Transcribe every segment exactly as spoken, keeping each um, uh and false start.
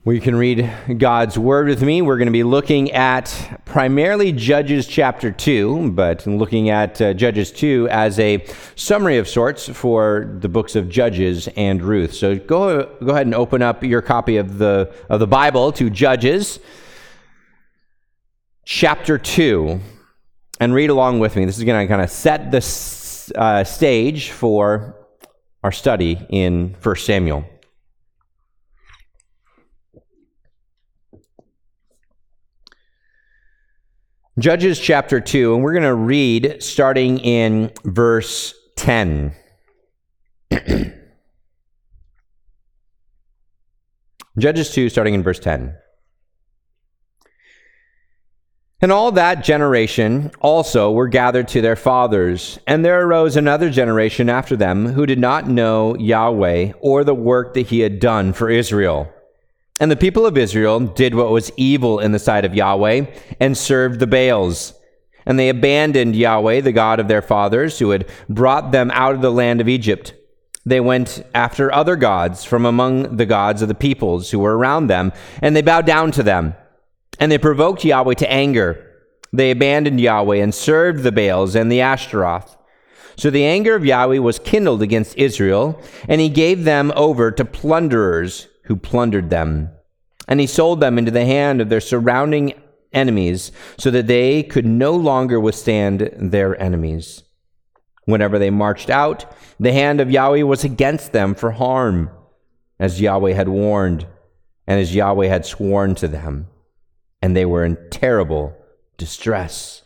Well, you can read God's Word with me. We're going to be looking at primarily Judges chapter two, but looking at uh, Judges two as a summary of sorts for the books of Judges and Ruth. So go go ahead and open up your copy of the of the Bible to Judges chapter two and read along with me. This is going to kind of set the uh, stage for our study in First Samuel. Judges chapter two, and we're going to read starting in verse ten. Judges two, starting in verse ten. And all that generation also were gathered to their fathers, and there arose another generation after them who did not know Yahweh or the work that he had done for Israel. And the people of Israel did what was evil in the sight of Yahweh and served the Baals. And they abandoned Yahweh, the God of their fathers, who had brought them out of the land of Egypt. They went after other gods from among the gods of the peoples who were around them, and they bowed down to them. And they provoked Yahweh to anger. They abandoned Yahweh and served the Baals and the Ashtaroth. So the anger of Yahweh was kindled against Israel, and he gave them over to plunderers who plundered them. And he sold them into the hand of their surrounding enemies, so that they could no longer withstand their enemies. Whenever they marched out, the hand of Yahweh was against them for harm, as Yahweh had warned, and as Yahweh had sworn to them. And they were in terrible distress.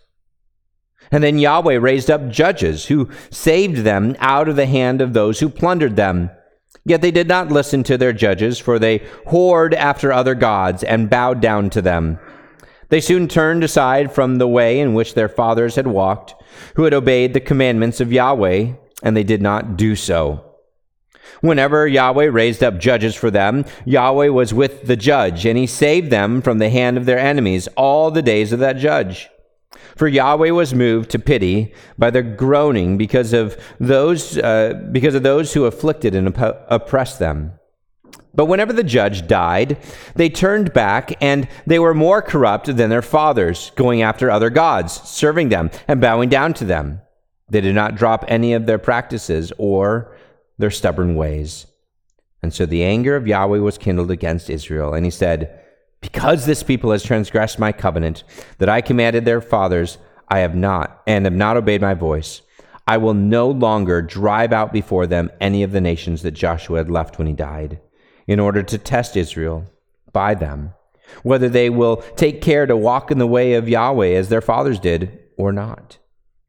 And then Yahweh raised up judges who saved them out of the hand of those who plundered them. Yet they did not listen to their judges, for they whored after other gods and bowed down to them. They soon turned aside from the way in which their fathers had walked, who had obeyed the commandments of Yahweh, and they did not do so. Whenever Yahweh raised up judges for them, Yahweh was with the judge, and he saved them from the hand of their enemies all the days of that judge. For Yahweh was moved to pity by their groaning because of those uh, because of those who afflicted and op- oppressed them. But whenever the judge died, they turned back, and they were more corrupt than their fathers, going after other gods, serving them, and bowing down to them. They did not drop any of their practices or their stubborn ways. And so the anger of Yahweh was kindled against Israel, and he said, "Because this people has transgressed my covenant that I commanded their fathers, I have not, and have not obeyed my voice, I will no longer drive out before them any of the nations that Joshua had left when he died, in order to test Israel by them, whether they will take care to walk in the way of Yahweh as their fathers did or not."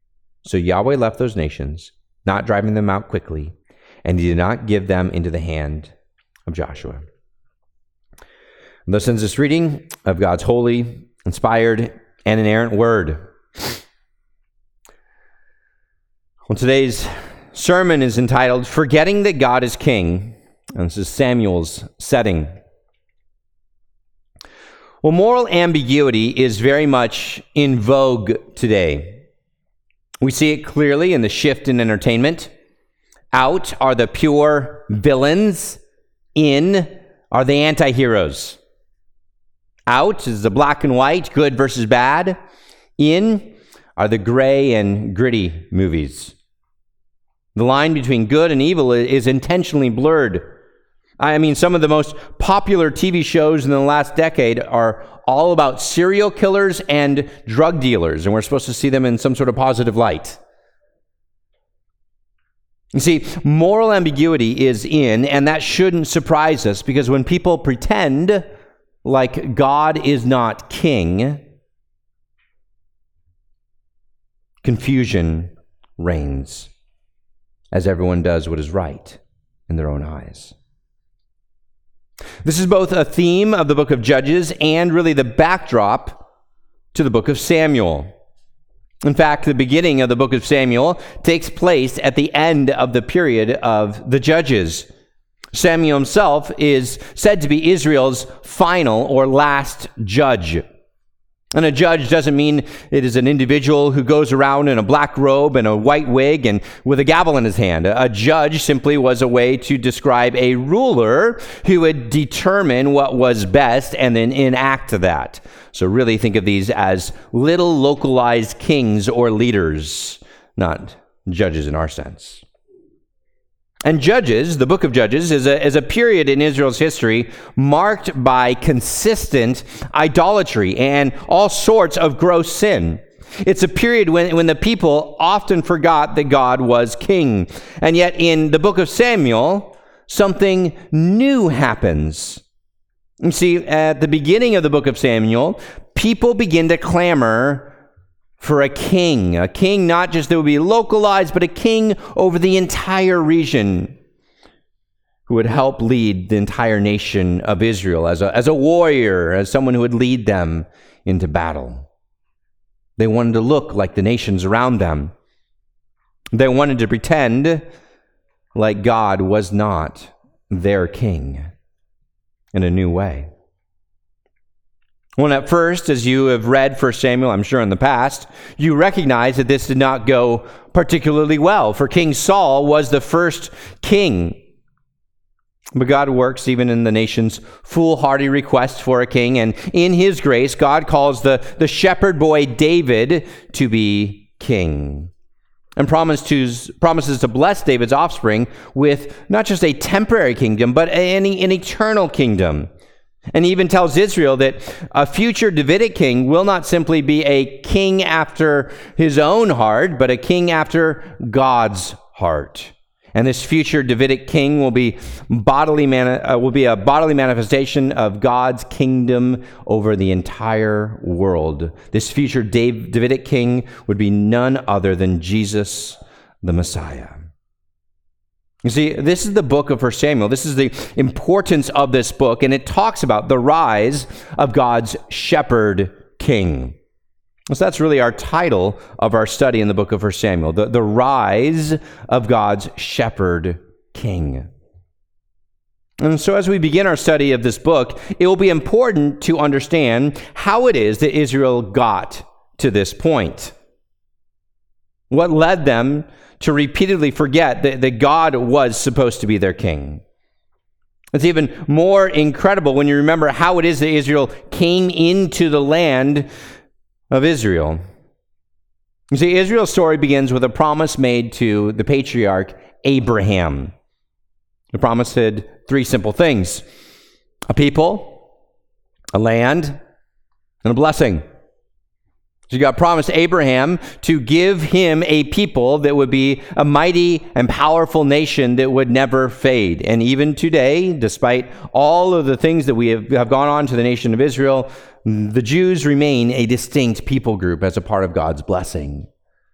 So Yahweh left those nations, not driving them out quickly, and he did not give them into the hand of Joshua. Thus ends this reading of God's holy, inspired, and inerrant word. Well, today's sermon is entitled, Forgetting That God is King, and this is Samuel's setting. Well, moral ambiguity is very much in vogue today. We see it clearly in the shift in entertainment. Out are the pure villains, in are the anti-heroes. Out is the black and white, good versus bad. In are the gray and gritty movies. The line between good and evil is intentionally blurred. I mean, some of the most popular T V shows in the last decade are all about serial killers and drug dealers, and we're supposed to see them in some sort of positive light. You see, moral ambiguity is in, and that shouldn't surprise us, because when people pretend like God is not king, confusion reigns, as everyone does what is right in their own eyes. This is both a theme of the book of Judges and really the backdrop to the book of Samuel. In fact, the beginning of the book of Samuel takes place at the end of the period of the Judges. Samuel himself is said to be Israel's final or last judge. And a judge doesn't mean it is an individual who goes around in a black robe and a white wig and with a gavel in his hand. A judge simply was a way to describe a ruler who would determine what was best and then enact that. So really think of these as little localized kings or leaders, not judges in our sense. And Judges, the book of Judges, is a, is a period in Israel's history marked by consistent idolatry and all sorts of gross sin. It's a period when, when the people often forgot that God was king. And yet in the book of Samuel, something new happens. You see, at the beginning of the book of Samuel, people begin to clamor for a king, a king not just that would be localized, but a king over the entire region who would help lead the entire nation of Israel as a, as a warrior, as someone who would lead them into battle. They wanted to look like the nations around them. They wanted to pretend like God was not their king in a new way. Well, at first, as you have read First Samuel, I'm sure in the past, you recognize that this did not go particularly well, for King Saul was the first king. But God works even in the nation's foolhardy request for a king, and in his grace, God calls the, the shepherd boy David to be king, and promise to, promises to bless David's offspring with not just a temporary kingdom, but an, an eternal kingdom. And he even tells Israel that a future Davidic king will not simply be a king after his own heart, but a king after God's heart. And this future Davidic king will be bodily man- uh, will be a bodily manifestation of God's kingdom over the entire world. This future Dav- Davidic king would be none other than Jesus, the Messiah. You see, this is the book of First Samuel. This is the importance of this book, and it talks about the rise of God's shepherd king. So that's really our title of our study in the book of First Samuel, the, the rise of God's shepherd king. And so as we begin our study of this book, it will be important to understand how it is that Israel got to this point. What led them to repeatedly forget that, that God was supposed to be their king. It's even more incredible when you remember how it is that Israel came into the land of Israel. You see, Israel's story begins with a promise made to the patriarch Abraham. The promise had three simple things: a people, a land, and a blessing. So God promised Abraham to give him a people that would be a mighty and powerful nation that would never fade. And even today, despite all of the things that we have, have gone on to the nation of Israel, the Jews remain a distinct people group as a part of God's blessing.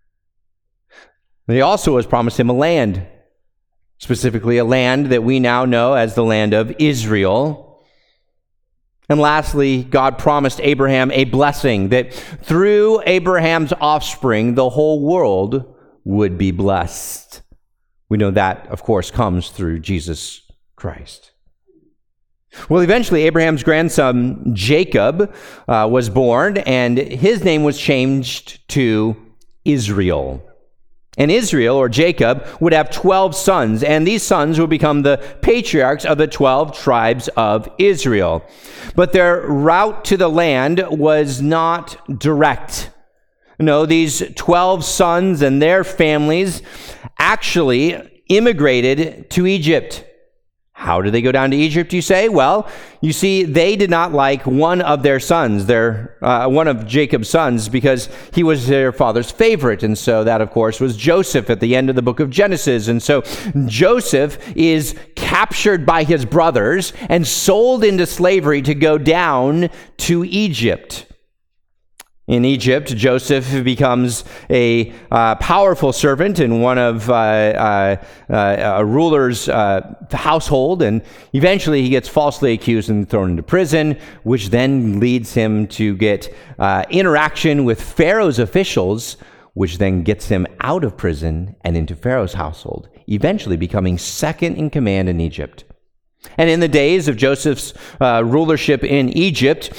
They also was promised him a land, specifically a land that we now know as the land of Israel. And lastly, God promised Abraham a blessing, that through Abraham's offspring, the whole world would be blessed. We know that, of course, comes through Jesus Christ. Well, eventually, Abraham's grandson, Jacob, uh, was born, and his name was changed to Israel. And Israel, or Jacob, would have twelve sons, and these sons would become the patriarchs of the twelve tribes of Israel. But their route to the land was not direct. No, these twelve sons and their families actually immigrated to Egypt. How did they go down to Egypt, you say? Well, you see, they did not like one of their sons, their uh, one of Jacob's sons, because he was their father's favorite. And so that, of course, was Joseph at the end of the book of Genesis. And so Joseph is captured by his brothers and sold into slavery to go down to Egypt. In Egypt, Joseph becomes a uh, powerful servant in one of uh, uh, uh, a ruler's uh, household, and eventually he gets falsely accused and thrown into prison, which then leads him to get uh, interaction with Pharaoh's officials, which then gets him out of prison and into Pharaoh's household, eventually becoming second in command in Egypt. And in the days of Joseph's uh, rulership in Egypt,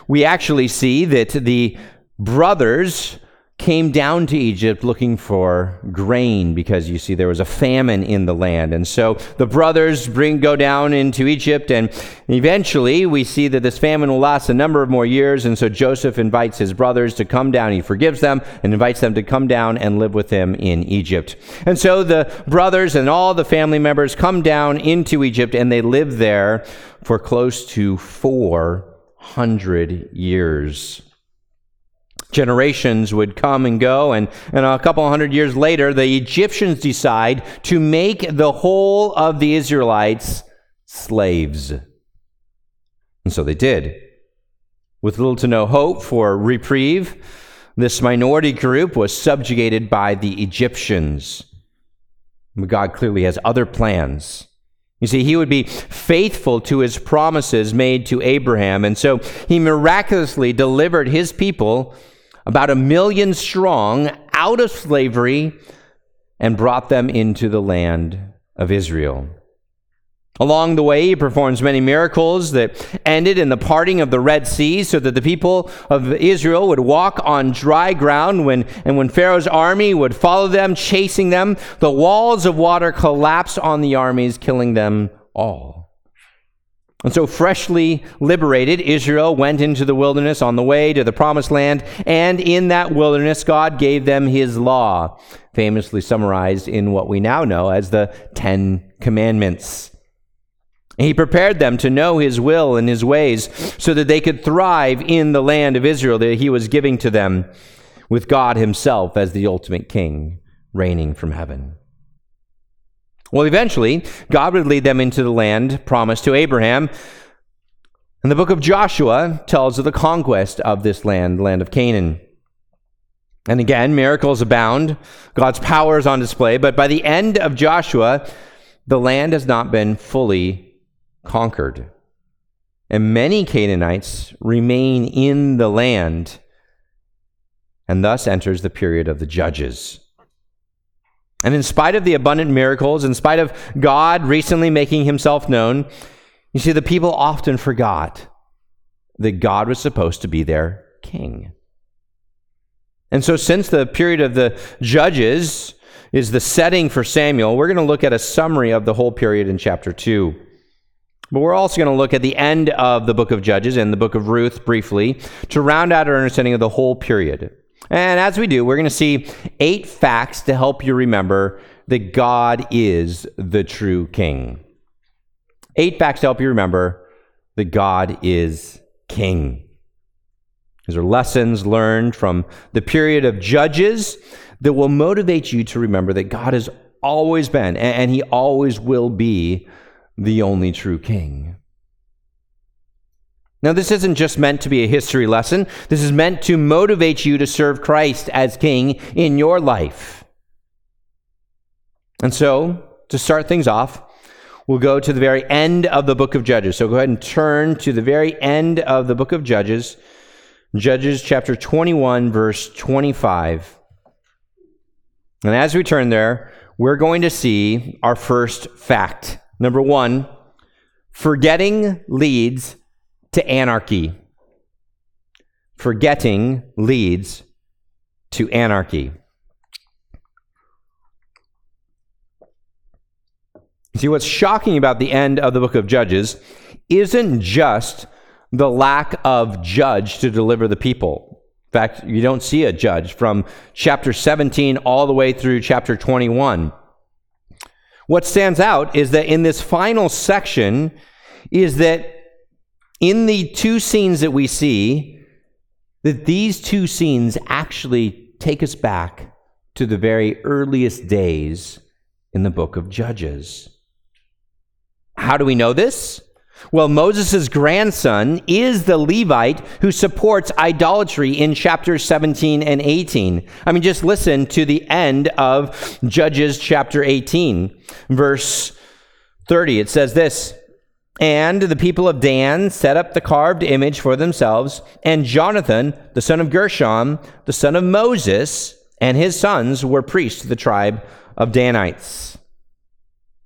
we actually see that the brothers came down to Egypt looking for grain because, you see, there was a famine in the land. And so the brothers bring go down into Egypt, and eventually we see that this famine will last a number of more years. And so Joseph invites his brothers to come down. He forgives them and invites them to come down and live with him in Egypt. And so the brothers and all the family members come down into Egypt, and they live there for close to four hundred years. Generations would come and go, and, and a couple hundred years later, the Egyptians decide to make the whole of the Israelites slaves. And so they did. With little to no hope for reprieve, this minority group was subjugated by the Egyptians. But God clearly has other plans. You see, he would be faithful to his promises made to Abraham, and so he miraculously delivered his people, about a million strong, out of slavery and brought them into the land of Israel. Along the way, he performs many miracles that ended in the parting of the Red Sea so that the people of Israel would walk on dry ground, when, and when Pharaoh's army would follow them, chasing them, the walls of water collapsed on the armies, killing them all. And so, freshly liberated, Israel went into the wilderness on the way to the promised land, and in that wilderness, God gave them his law, famously summarized in what we now know as the Ten Commandments. He prepared them to know his will and his ways so that they could thrive in the land of Israel that he was giving to them, with God himself as the ultimate king, reigning from heaven. Well, eventually, God would lead them into the land promised to Abraham. And the book of Joshua tells of the conquest of this land, the land of Canaan. And again, miracles abound. God's power is on display. But by the end of Joshua, the land has not been fully conquered. And many Canaanites remain in the land, and thus enters the period of the Judges. And in spite of the abundant miracles, in spite of God recently making himself known, you see, the people often forgot that God was supposed to be their king. And so since the period of the Judges is the setting for Samuel, we're going to look at a summary of the whole period in chapter two. But we're also going to look at the end of the book of Judges and the book of Ruth briefly to round out our understanding of the whole period. And as we do, we're going to see eight facts to help you remember that God is the true king. Eight facts to help you remember that God is king. These are lessons learned from the period of Judges that will motivate you to remember that God has always been, and he always will be, the only true king. Now, this isn't just meant to be a history lesson. This is meant to motivate you to serve Christ as king in your life. And so, to start things off, we'll go to the very end of the book of Judges. So go ahead and turn to the very end of the book of Judges, Judges chapter twenty-one, verse twenty-five. And as we turn there, we're going to see our first fact. Number one, forgetting leads to anarchy. Forgetting leads to anarchy. See, what's shocking about the end of the book of Judges isn't just the lack of judge to deliver the people. In fact, you don't see a judge from chapter seventeen all the way through chapter twenty-one. What stands out is that in this final section is that in the two scenes that we see, that these two scenes actually take us back to the very earliest days in the book of Judges. How do we know this? Well, Moses' grandson is the Levite who supports idolatry in chapters seventeen and eighteen. I mean, just listen to the end of Judges chapter eighteen, verse thirty. It says this, "And the people of Dan set up the carved image for themselves, and Jonathan, the son of Gershom, the son of Moses, and his sons were priests to the tribe of Danites."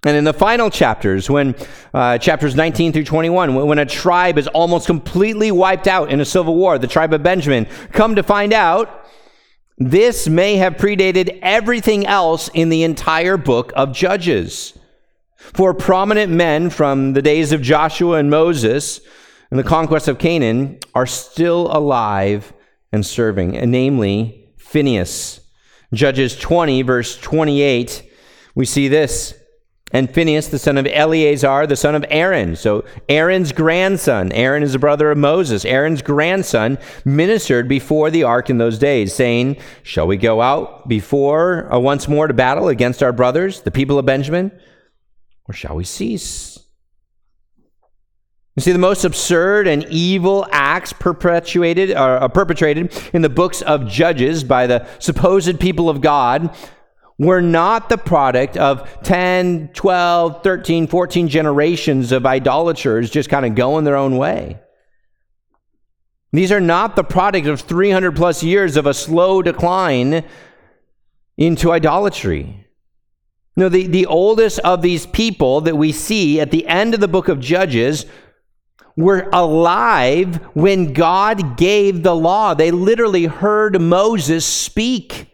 And in the final chapters, when uh, chapters nineteen through twenty-one, when, when a tribe is almost completely wiped out in a civil war, the tribe of Benjamin, come to find out, this may have predated everything else in the entire book of Judges. For prominent men from the days of Joshua and Moses and the conquest of Canaan are still alive and serving, and namely Phinehas. Judges twenty, verse twenty-eight, we see this. And Phinehas, the son of Eleazar, the son of Aaron. So Aaron's grandson. Aaron is the brother of Moses. Aaron's grandson ministered before the ark in those days, saying, "Shall we go out before uh, once more to battle against our brothers, the people of Benjamin? Or shall we cease?" You see, the most absurd and evil acts perpetuated, uh, perpetrated in the books of Judges by the supposed people of God were not the product of ten, twelve, thirteen, fourteen generations of idolaters just kind of going their own way. These are not the product of three hundred plus years of a slow decline into idolatry. No, the, the oldest of these people that we see at the end of the book of Judges were alive when God gave the law. They literally heard Moses speak.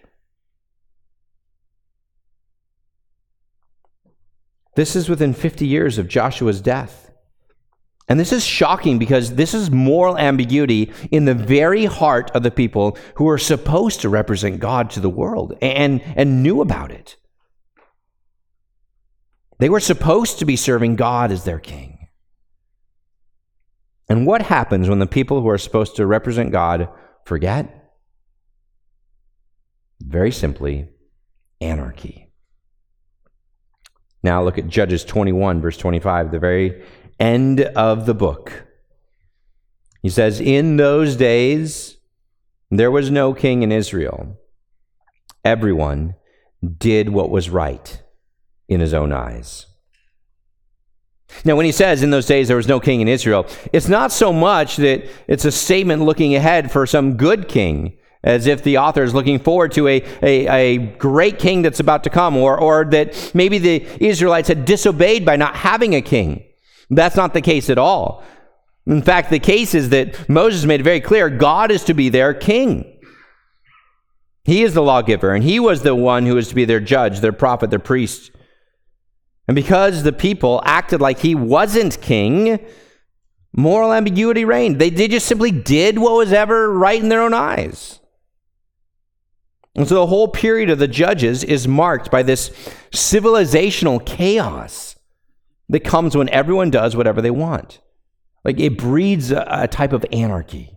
This is within fifty years of Joshua's death. And this is shocking because this is moral ambiguity in the very heart of the people who are supposed to represent God to the world and, and knew about it. They were supposed to be serving God as their king. And what happens when the people who are supposed to represent God forget? Very simply, anarchy. Now look at Judges twenty-one, verse twenty-five, the very end of the book. He says, "In those days there was no king in Israel. Everyone did what was right in his own eyes." Now, when he says in those days there was no king in Israel, it's not so much that it's a statement looking ahead for some good king, as if the author is looking forward to a, a, a great king that's about to come, or, or that maybe the Israelites had disobeyed by not having a king. That's not the case at all. In fact, the case is that Moses made it very clear God is to be their king. He is the lawgiver, and he was the one who was to be their judge, their prophet, their priest. And because the people acted like he wasn't king, moral ambiguity reigned. They, they just simply did what was ever right in their own eyes. And so the whole period of the Judges is marked by this civilizational chaos that comes when everyone does whatever they want. Like it breeds a, a type of anarchy.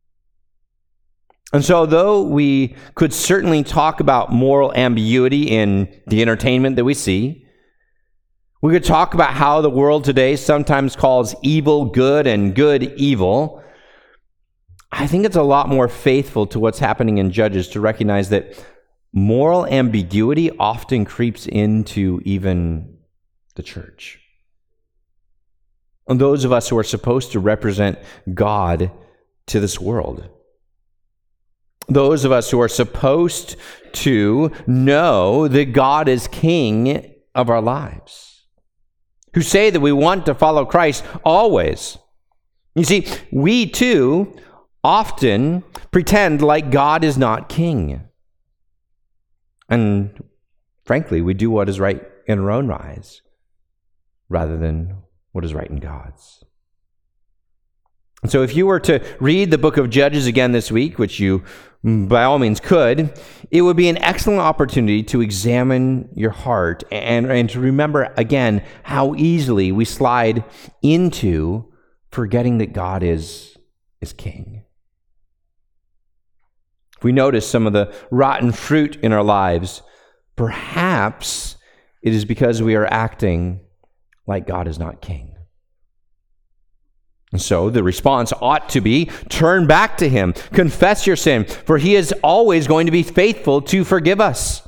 And so though we could certainly talk about moral ambiguity in the entertainment that we see, we could talk about how the world today sometimes calls evil good and good evil. I think it's a lot more faithful to what's happening in Judges to recognize that moral ambiguity often creeps into even the church. And those of us who are supposed to represent God to this world. Those of us who are supposed to know that God is King of our lives. Who say that we want to follow Christ always. You see, we too often pretend like God is not king. And frankly, we do what is right in our own eyes rather than what is right in God's. And so if you were to read the book of Judges again this week, which you by all means could, it would be an excellent opportunity to examine your heart and, and to remember again how easily we slide into forgetting that God is, is king. If we notice some of the rotten fruit in our lives, perhaps it is because we are acting like God is not king. And so the response ought to be, turn back to him, confess your sin, for he is always going to be faithful to forgive us.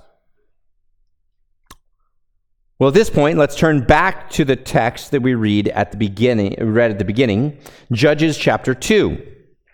Well, at this point, let's turn back to the text that we read at the beginning, read at the beginning, Judges chapter two.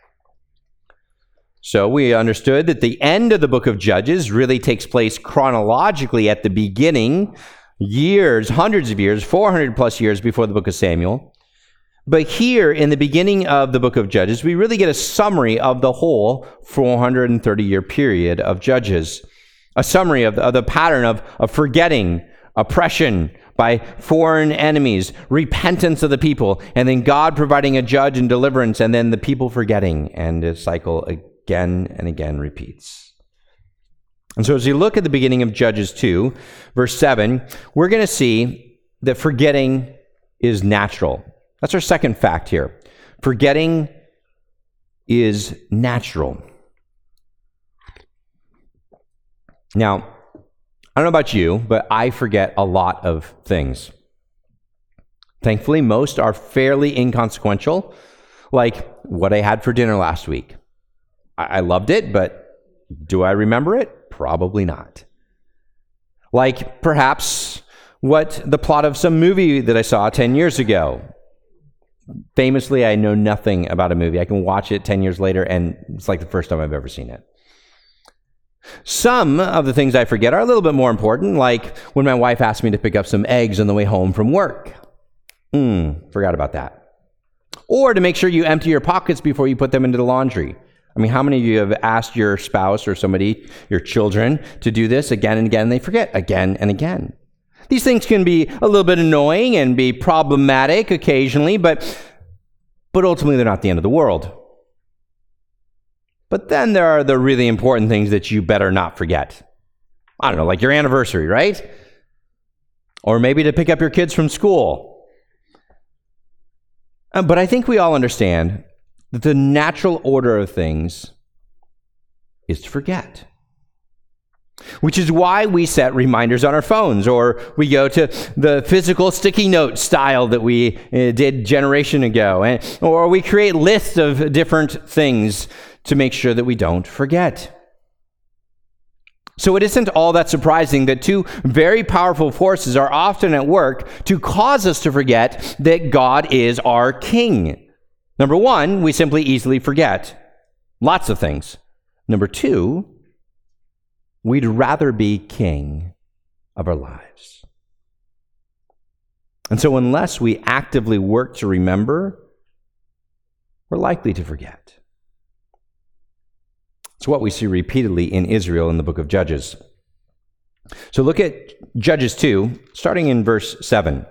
So we understood that the end of the book of Judges really takes place chronologically at the beginning years, hundreds of years, four hundred plus years before the book of Samuel. But here in the beginning of the book of Judges, we really get a summary of the whole four hundred thirty year period of Judges. A summary of the, of the pattern of, of forgetting, oppression by foreign enemies, repentance of the people, and then God providing a judge and deliverance, and then the people forgetting, and the cycle again and again repeats. And so as you look at the beginning of Judges two, verse seven, we're going to see that forgetting is natural. That's our second fact here. Forgetting is natural. Now, I don't know about you, but I forget a lot of things. Thankfully, most are fairly inconsequential, like what I had for dinner last week. I, I loved it, but do I remember it? Probably not. Like perhaps what the plot of some movie that I saw ten years ago. Famously, I know nothing about a movie. I can watch it ten years later, and it's like the first time I've ever seen it. Some of the things I forget are a little bit more important, like when my wife asked me to pick up some eggs on the way home from work. Hmm, forgot about that. Or to make sure you empty your pockets before you put them into the laundry. I mean, how many of you have asked your spouse or somebody, your children, to do this again and again, and they forget again and again? These things can be a little bit annoying and be problematic occasionally, but, but ultimately they're not the end of the world. But then there are the really important things that you better not forget. I don't know, like your anniversary, right? Or maybe to pick up your kids from school. Uh, but I think we all understand that the natural order of things is to forget. Which is why we set reminders on our phones, or we go to the physical sticky note style that we uh, did generation ago, and, or we create lists of different things to make sure that we don't forget. So it isn't all that surprising that two very powerful forces are often at work to cause us to forget that God is our King. Number one, we simply easily forget lots of things. Number two, we'd rather be king of our lives. And so unless we actively work to remember, we're likely to forget. It's what we see repeatedly in Israel in the book of Judges. So look at Judges two, starting in verse seven.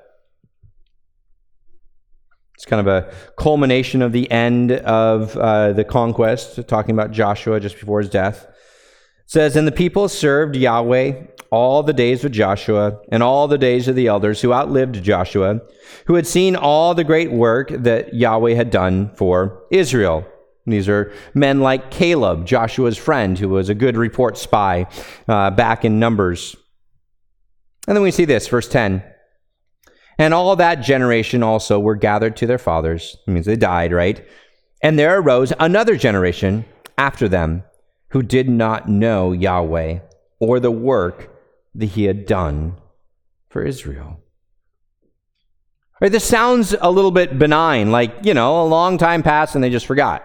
It's kind of a culmination of the end of uh, the conquest, talking about Joshua just before his death. It says, "And the people served Yahweh all the days of Joshua and all the days of the elders who outlived Joshua, who had seen all the great work that Yahweh had done for Israel." These are men like Caleb, Joshua's friend, who was a good report spy uh, back in Numbers. And then we see this, verse ten. "And all that generation also were gathered to their fathers." It means they died, right? "And there arose another generation after them who did not know Yahweh or the work that he had done for Israel." Right, this sounds a little bit benign, like, you know, a long time passed and they just forgot.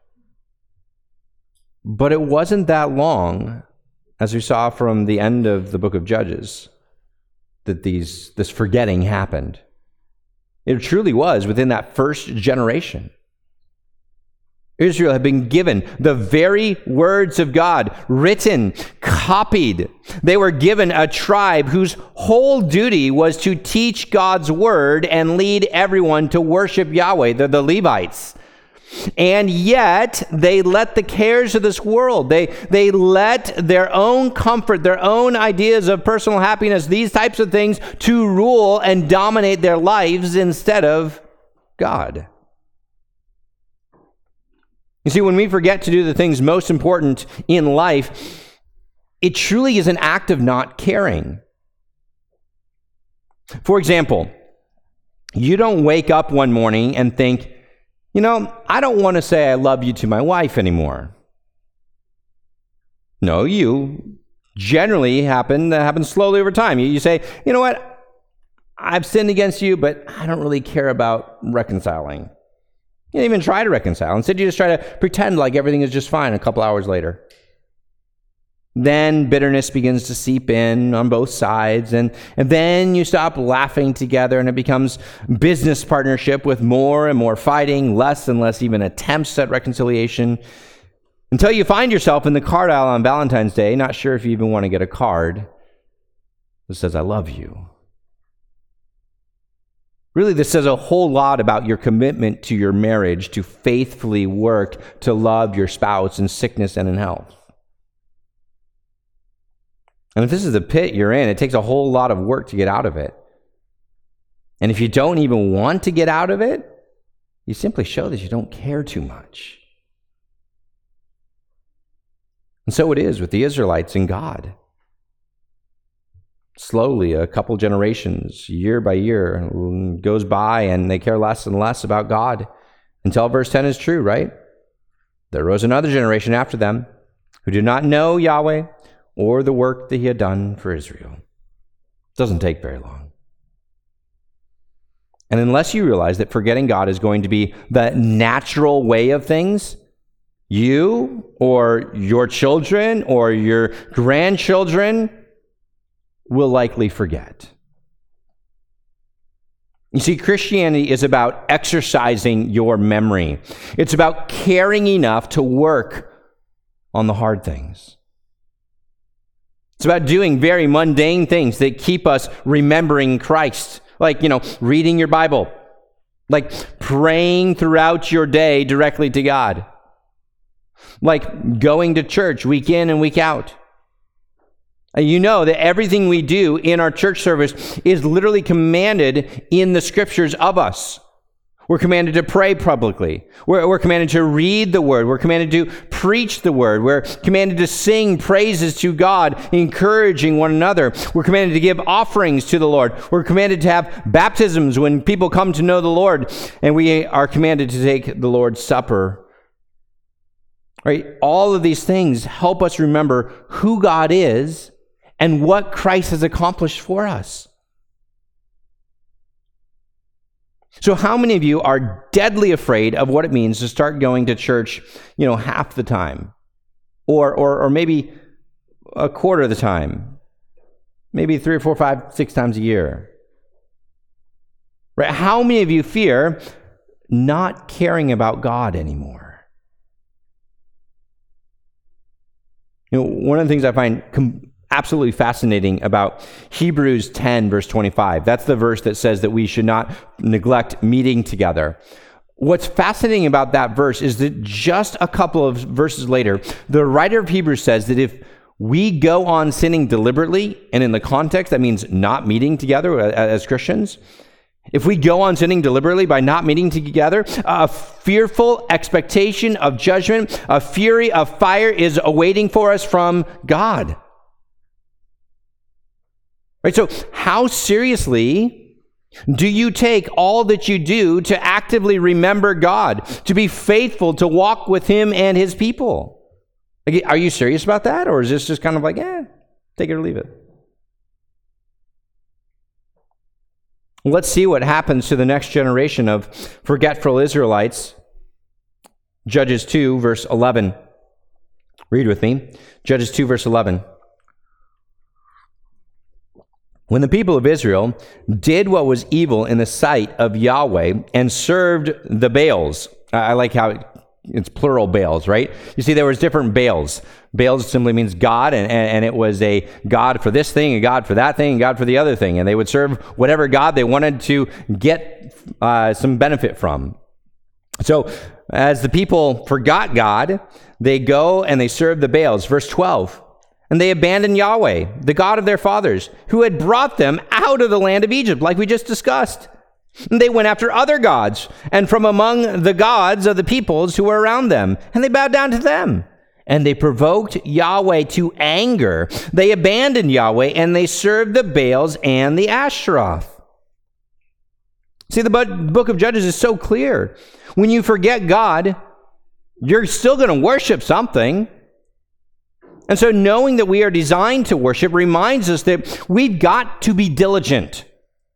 But it wasn't that long, as we saw from the end of the book of Judges, that these this forgetting happened. It truly was within that first generation. Israel had been given the very words of God, written, copied. They were given a tribe whose whole duty was to teach God's word and lead everyone to worship Yahweh, the, the Levites. And yet, they let the cares of this world, they, they let their own comfort, their own ideas of personal happiness, these types of things, to rule and dominate their lives instead of God. You see, when we forget to do the things most important in life, it truly is an act of not caring. For example, you don't wake up one morning and think, you know, I don't want to say I love you to my wife anymore. No, you generally happen, that happens slowly over time. You, you say, you know what, I've sinned against you, but I don't really care about reconciling. You didn't even try to reconcile. Instead, you just try to pretend like everything is just fine a couple hours later. Then bitterness begins to seep in on both sides, and, and then you stop laughing together, and it becomes business partnership with more and more fighting, less and less even attempts at reconciliation, until you find yourself in the card aisle on Valentine's Day, not sure if you even want to get a card that says, "I love you." Really, this says a whole lot about your commitment to your marriage, to faithfully work to love your spouse in sickness and in health. And if this is the pit you're in, it takes a whole lot of work to get out of it. And if you don't even want to get out of it, you simply show that you don't care too much. And so it is with the Israelites and God. Slowly, a couple generations, year by year, goes by, and they care less and less about God until verse ten is true, right? There rose another generation after them who did not know Yahweh or the work that he had done for Israel. It doesn't take very long. And unless you realize that forgetting God is going to be the natural way of things, you or your children or your grandchildren will likely forget. You see, Christianity is about exercising your memory. It's about caring enough to work on the hard things. It's about doing very mundane things that keep us remembering Christ, like, you know, reading your Bible, like praying throughout your day directly to God, like going to church week in and week out. You know that everything we do in our church service is literally commanded in the scriptures of us. We're commanded to pray publicly. We're, we're commanded to read the word. We're commanded to preach the word. We're commanded to sing praises to God, encouraging one another. We're commanded to give offerings to the Lord. We're commanded to have baptisms when people come to know the Lord. And we are commanded to take the Lord's Supper. Right? All of these things help us remember who God is and what Christ has accomplished for us. So how many of you are deadly afraid of what it means to start going to church, you know, half the time? Or or or maybe a quarter of the time? Maybe three or four, five, six times a year? Right? How many of you fear not caring about God anymore? You know, one of the things I find com- absolutely fascinating about Hebrews ten, verse twenty-five. That's the verse that says that we should not neglect meeting together. What's fascinating about that verse is that just a couple of verses later, the writer of Hebrews says that if we go on sinning deliberately, and in the context that means not meeting together as Christians, if we go on sinning deliberately by not meeting together, a fearful expectation of judgment, a fury of fire is awaiting for us from God. Right, so how seriously do you take all that you do to actively remember God, to be faithful, to walk with him and his people? Like, are you serious about that? Or is this just kind of like, eh, take it or leave it? Let's see what happens to the next generation of forgetful Israelites. Judges two, verse eleven. Read with me. Judges two, verse eleven. When the people of Israel did what was evil in the sight of Yahweh and served the Baals. I like how it's plural Baals, right? You see, there was different Baals. Baals simply means God, and, and it was a God for this thing, a God for that thing, a God for the other thing. And they would serve whatever God they wanted to get uh, some benefit from. So as the people forgot God, they go and they serve the Baals. Verse twelve. And they abandoned Yahweh, the God of their fathers, who had brought them out of the land of Egypt, like we just discussed. And they went after other gods, and from among the gods of the peoples who were around them, and they bowed down to them. And they provoked Yahweh to anger. They abandoned Yahweh, and they served the Baals and the Ashtaroth. See, the book of Judges is so clear. When you forget God, you're still going to worship something. And so knowing that we are designed to worship reminds us that we've got to be diligent.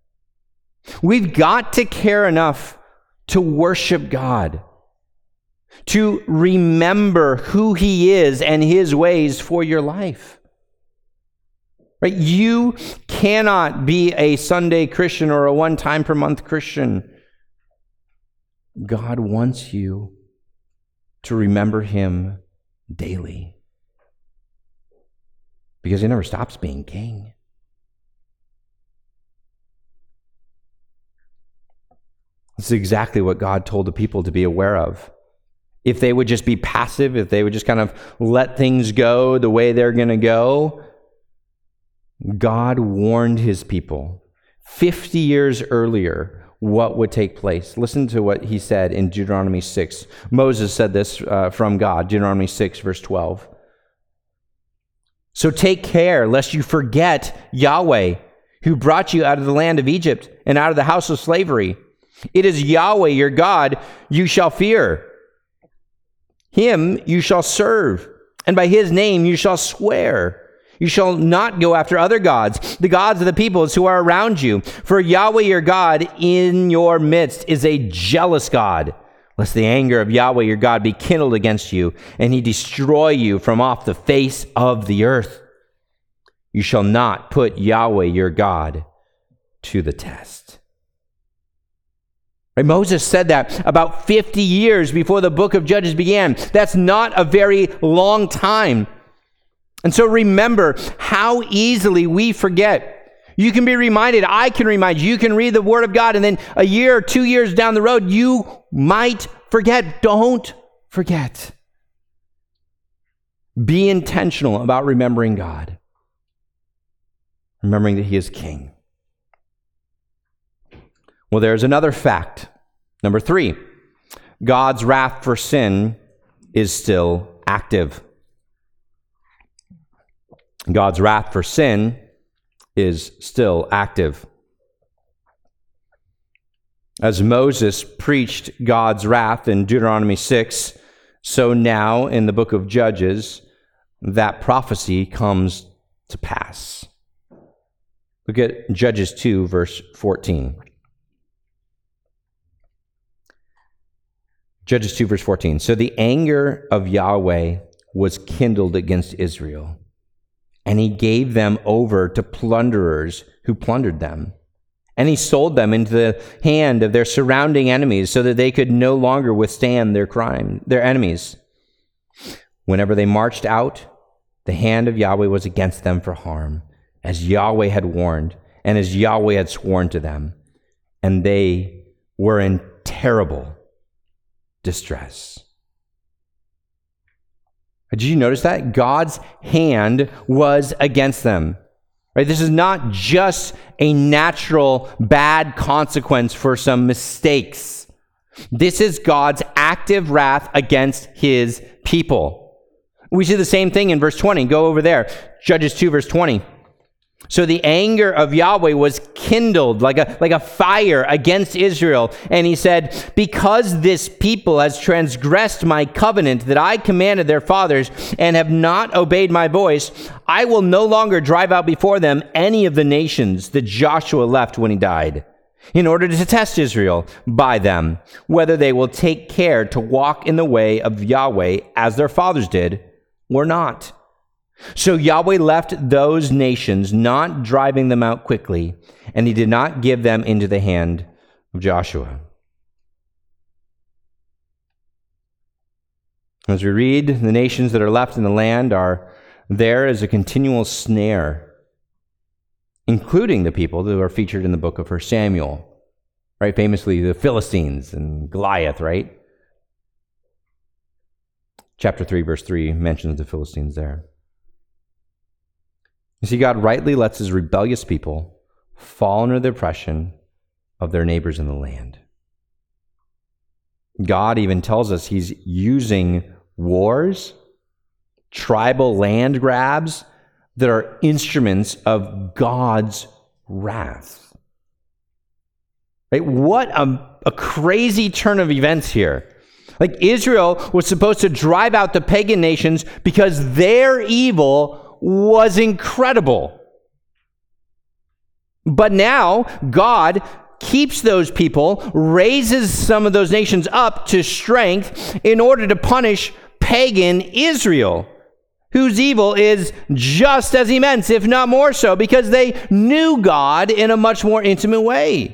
We've got to care enough to worship God. to remember who he is and his ways for your life. Right? You cannot be a Sunday Christian or a one time per month Christian. God wants you to remember him daily, because he never stops being king. This is exactly what God told the people to be aware of. If they would just be passive, if they would just kind of let things go the way they're going to go, God warned his people fifty years earlier what would take place. Listen to what he said in Deuteronomy six. Moses said this uh, from God, Deuteronomy six, verse twelve. So take care lest you forget Yahweh, who brought you out of the land of Egypt and out of the house of slavery. It is Yahweh your God you shall fear. Him you shall serve, and by his name you shall swear. You shall not go after other gods, the gods of the peoples who are around you. For Yahweh your God in your midst is a jealous God, lest the anger of Yahweh your God be kindled against you, and he destroy you from off the face of the earth. You shall not put Yahweh your God to the test. Right? Moses said that about fifty years before the book of Judges began. That's not a very long time. And so remember how easily we forget. You can be reminded, I can remind you, you can read the Word of God, and then a year or two years down the road, you might forget. Don't forget. Be intentional about remembering God, remembering that he is king. Well, there's another fact. Number three, God's wrath for sin is still active. God's wrath for sin is still active. As Moses preached God's wrath in Deuteronomy six, so now in the book of Judges, that prophecy comes to pass. Look at Judges two, verse fourteen. Judges two, verse fourteen. So the anger of Yahweh was kindled against Israel, and he gave them over to plunderers who plundered them. And he sold them into the hand of their surrounding enemies so that they could no longer withstand their crime, their enemies. Whenever they marched out, the hand of Yahweh was against them for harm, as Yahweh had warned, and as Yahweh had sworn to them. And they were in terrible distress. Did you notice that? God's hand was against them. Right? This is not just a natural bad consequence for some mistakes. This is God's active wrath against his people. We see the same thing in verse twenty. Go over there. Judges two, verse twenty. So the anger of Yahweh was kindled like a, like a fire against Israel. And he said, because this people has transgressed my covenant that I commanded their fathers and have not obeyed my voice, I will no longer drive out before them any of the nations that Joshua left when he died, in order to test Israel by them, whether they will take care to walk in the way of Yahweh as their fathers did or not. So Yahweh left those nations, not driving them out quickly, and he did not give them into the hand of Joshua. As we read, the nations that are left in the land are there as a continual snare, including the people that are featured in the book of First Samuel, right? Famously, the Philistines and Goliath, right? Chapter three, verse three mentions the Philistines there. You see, God rightly lets his rebellious people fall under the oppression of their neighbors in the land. God even tells us he's using wars, tribal land grabs that are instruments of God's wrath. Right? What a, a crazy turn of events here. Like, Israel was supposed to drive out the pagan nations because their evil was incredible. But now God keeps those people, raises some of those nations up to strength in order to punish pagan Israel, whose evil is just as immense, if not more so, because they knew God in a much more intimate way.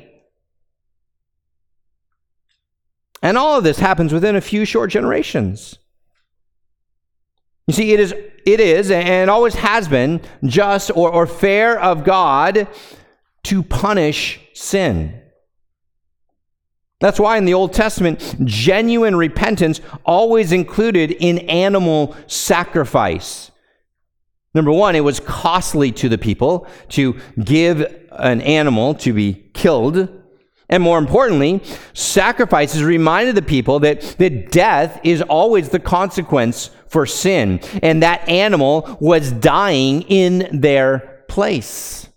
And all of this happens within a few short generations. You see, it is, it is, and always has been, just or, or fair of God to punish sin. That's why in the Old Testament, genuine repentance always included in animal sacrifice. Number one, it was costly to the people to give an animal to be killed. And more importantly, sacrifices reminded the people that, that death is always the consequence for sin, and that animal was dying in their place.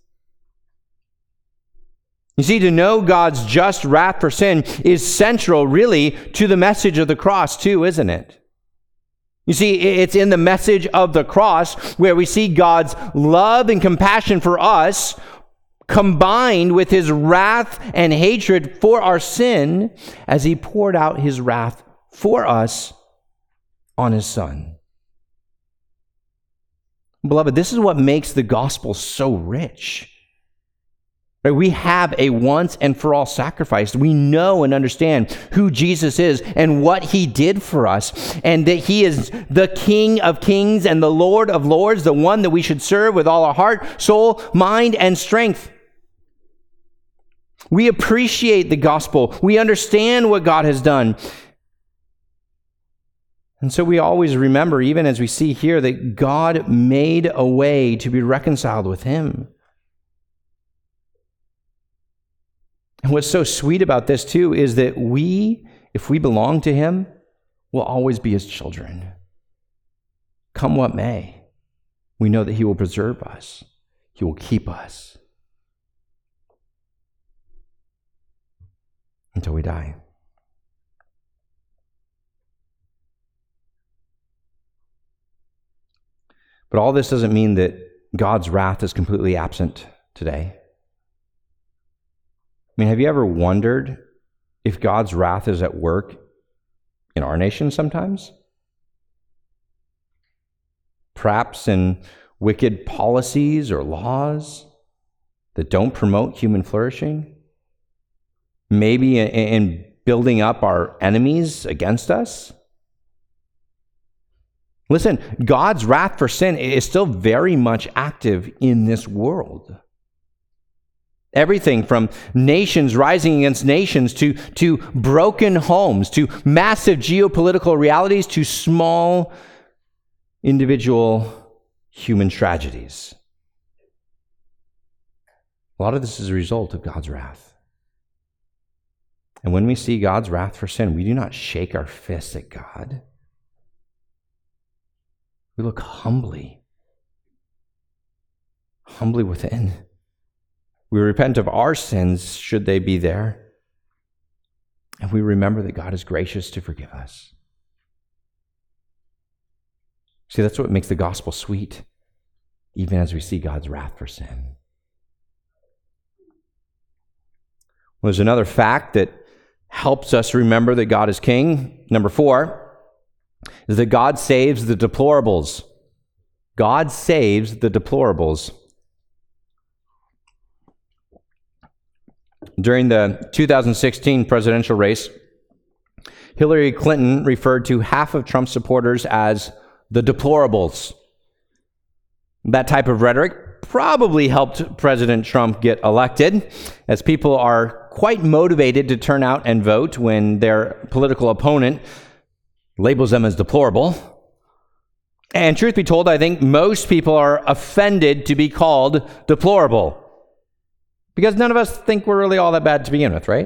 You see, to know God's just wrath for sin is central, really, to the message of the cross, too, isn't it? You see, it's in the message of the cross where we see God's love and compassion for us combined with his wrath and hatred for our sin as he poured out his wrath for us on his Son. Beloved, this is what makes the gospel so rich. Right? We have a once and for all sacrifice. We know and understand who Jesus is and what he did for us, and that he is the King of kings and the Lord of lords, the one that we should serve with all our heart, soul, mind, and strength. We appreciate the gospel. We understand what God has done. And so we always remember, even as we see here, that God made a way to be reconciled with him. And what's so sweet about this, too, is that we, if we belong to him, will always be his children. Come what may, we know that he will preserve us. He will keep us until we die. But all this doesn't mean that God's wrath is completely absent today. I mean, have you ever wondered if God's wrath is at work in our nation sometimes? Perhaps in wicked policies or laws that don't promote human flourishing? Maybe in building up our enemies against us? Listen, God's wrath for sin is still very much active in this world. Everything from nations rising against nations to, to broken homes, to massive geopolitical realities, to small individual human tragedies. A lot of this is a result of God's wrath. And when we see God's wrath for sin, we do not shake our fists at God. We look humbly, humbly within. We repent of our sins, should they be there. And we remember that God is gracious to forgive us. See, that's what makes the gospel sweet, even as we see God's wrath for sin. Well, there's another fact that helps us remember that God is king. Number four is that God saves the deplorables. God saves the deplorables. During the two thousand sixteen presidential race, Hillary Clinton referred to half of Trump's supporters as the deplorables. That type of rhetoric probably helped President Trump get elected, as people are quite motivated to turn out and vote when their political opponent labels them as deplorable. And truth be told, I think most people are offended to be called deplorable, because none of us think we're really all that bad to begin with, right?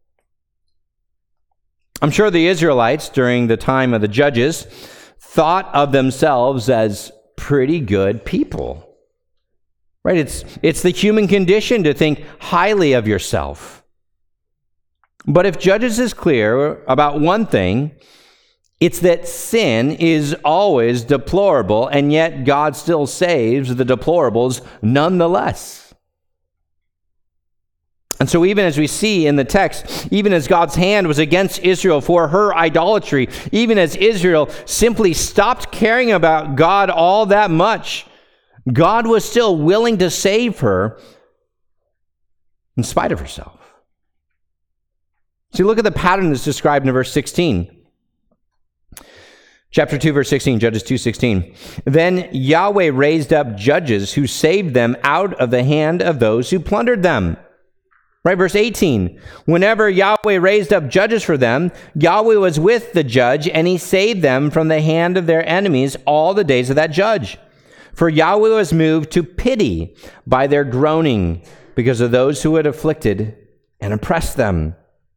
I'm sure the Israelites during the time of the judges thought of themselves as pretty good people. Right? It's, it's the human condition to think highly of yourself. But if Judges is clear about one thing, it's that sin is always deplorable, and yet God still saves the deplorables nonetheless. And so even as we see in the text, even as God's hand was against Israel for her idolatry, even as Israel simply stopped caring about God all that much, God was still willing to save her in spite of herself. See, look at the pattern that's described in verse sixteen. Chapter two, verse sixteen, Judges two sixteen. Then Yahweh raised up judges who saved them out of the hand of those who plundered them. Right, verse eighteen. Whenever Yahweh raised up judges for them, Yahweh was with the judge, and he saved them from the hand of their enemies all the days of that judge. For Yahweh was moved to pity by their groaning because of those who had afflicted and oppressed them.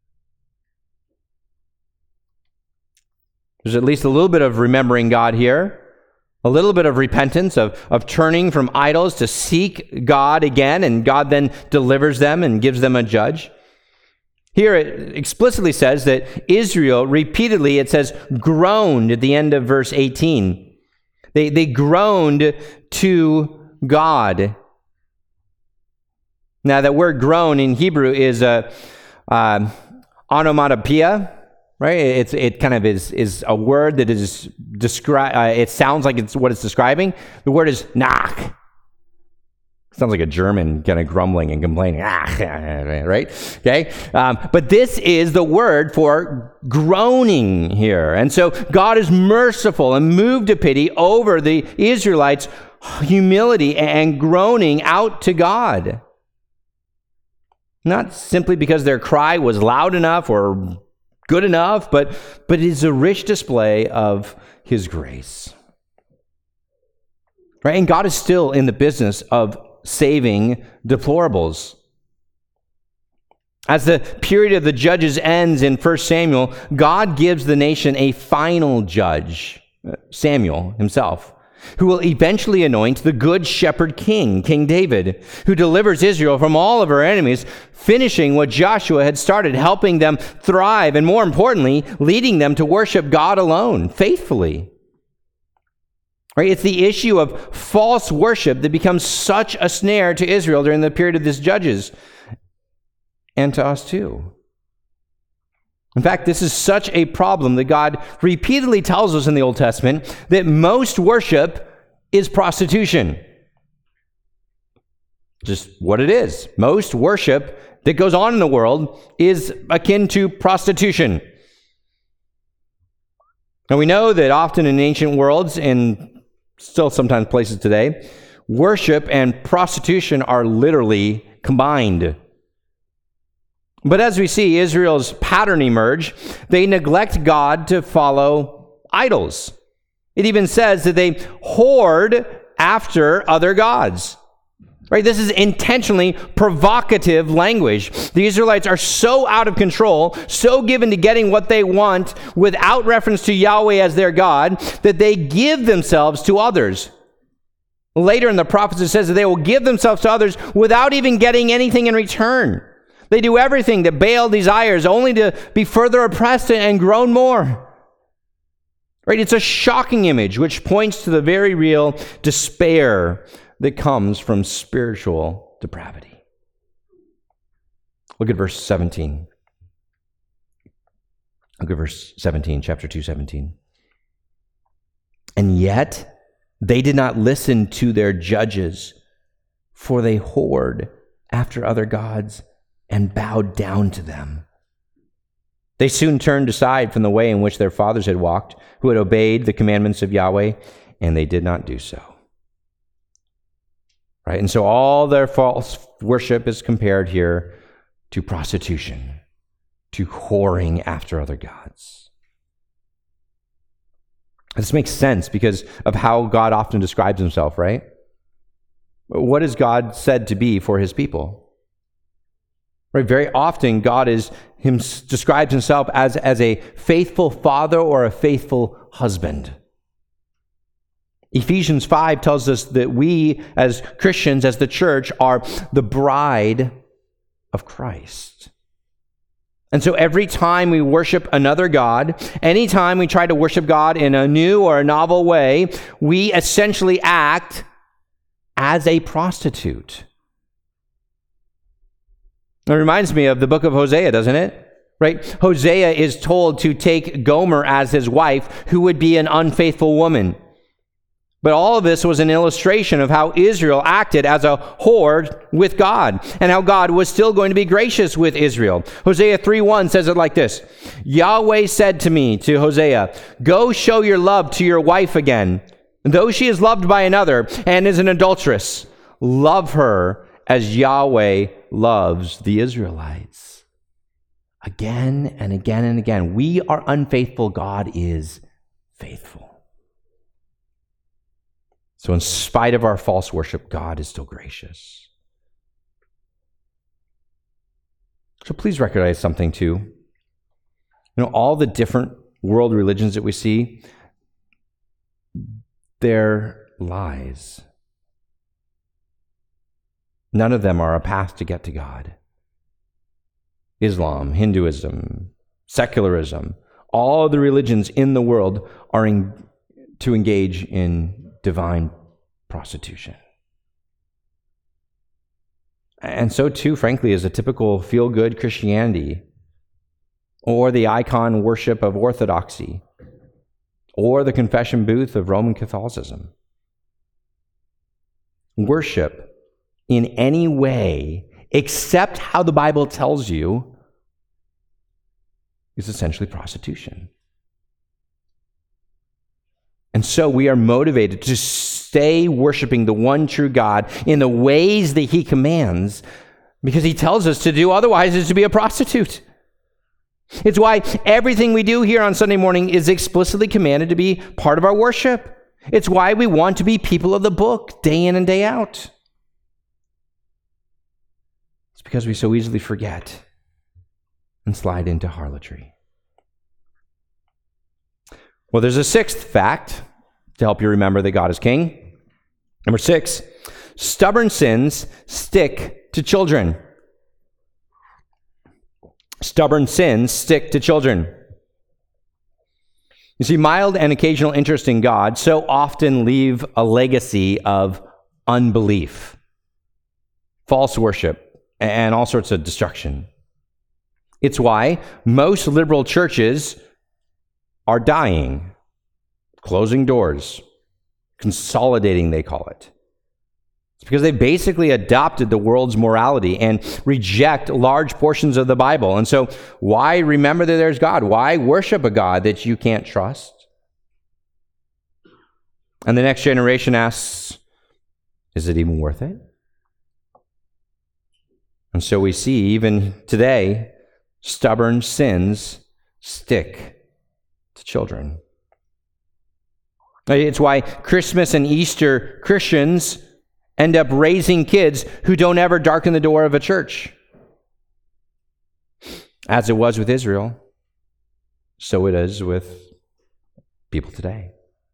There's at least a little bit of remembering God here. A little bit of repentance, of, of turning from idols to seek God again, and God then delivers them and gives them a judge. Here it explicitly says that Israel repeatedly, it says, groaned at the end of verse eighteen. They, they groaned to God. Now, that word groan in Hebrew is a uh, onomatopoeia. Right, it's it kind of is is a word that is describe. Uh, it sounds like it's what it's describing. The word is nach. Sounds like a German kind of grumbling and complaining. Right? Okay, um, but this is the word for groaning here, and so God is merciful and moved to pity over the Israelites' humility and groaning out to God. Not simply because their cry was loud enough or good enough, but but it is a rich display of his grace. Right? And God is still in the business of saving deplorables. As the period of the judges ends in First Samuel, God gives the nation a final judge, Samuel himself, who will eventually anoint the good shepherd king, King David, who delivers Israel from all of her enemies, finishing what Joshua had started, helping them thrive, and more importantly, leading them to worship God alone, faithfully. Right? It's the issue of false worship that becomes such a snare to Israel during the period of these judges, and to us too. In fact, this is such a problem that God repeatedly tells us in the Old Testament that most worship is prostitution. Just what it is. Most worship that goes on in the world is akin to prostitution. And we know that often in ancient worlds, and still sometimes places today, worship and prostitution are literally combined. But as we see Israel's pattern emerge, they neglect God to follow idols. It even says that they hoard after other gods. Right? This is intentionally provocative language. The Israelites are so out of control, so given to getting what they want without reference to Yahweh as their God, that they give themselves to others. Later in the prophets it says that they will give themselves to others without even getting anything in return. They do everything that Baal desires, only to be further oppressed and groan more. Right? It's a shocking image which points to the very real despair that comes from spiritual depravity. Look at verse seventeen. Look at verse seventeen, chapter two, seventeen. And yet they did not listen to their judges, for they whored after other gods and bowed down to them. They soon turned aside from the way in which their fathers had walked, who had obeyed the commandments of Yahweh, and they did not do so. Right? And so all their false worship is compared here to prostitution, to whoring after other gods. This makes sense because of how God often describes himself, right? What is God said to be for his people? Right? Very often, God is him, describes himself as, as a faithful father or a faithful husband. Ephesians five tells us that we, as Christians, as the church, are the bride of Christ. And so every time we worship another God, anytime we try to worship God in a new or a novel way, we essentially act as a prostitute. It reminds me of the book of Hosea, doesn't it? Right? Hosea is told to take Gomer as his wife, who would be an unfaithful woman. But all of this was an illustration of how Israel acted as a whore with God, and how God was still going to be gracious with Israel. Hosea three one says it like this: Yahweh said to me, to Hosea, go show your love to your wife again. Though she is loved by another and is an adulteress, love her as Yahweh loves the Israelites. Again and again and again. We are unfaithful. God is faithful. So in spite of our false worship, God is still gracious. So please recognize something too. You know, all the different world religions that we see, they're lies. None of them are a path to get to God. Islam, Hinduism, secularism, all the religions in the world are in, to engage in divine prostitution. And so too, frankly, is a typical feel-good Christianity, or the icon worship of Orthodoxy, or the confession booth of Roman Catholicism. Worship in any way except how the Bible tells you is essentially prostitution. And so we are motivated to stay worshiping the one true God in the ways that he commands, because he tells us to do otherwise is to be a prostitute. It's why everything we do here on Sunday morning is explicitly commanded to be part of our worship. It's why we want to be people of the book day in and day out. It's because we so easily forget and slide into harlotry. Well, there's a sixth fact to help you remember that God is king. Number six, stubborn sins stick to children. Stubborn sins stick to children. You see, mild and occasional interest in God so often leave a legacy of unbelief, false worship, and all sorts of destruction. It's why most liberal churches are dying, closing doors, consolidating, they call it. It's because they basically adopted the world's morality and reject large portions of the Bible. And so why remember that there's God? Why worship a God that you can't trust? And the next generation asks, is it even worth it? And so we see even today, stubborn sins stick to children. It's why Christmas and Easter Christians end up raising kids who don't ever darken the door of a church. As it was with Israel, so it is with people today.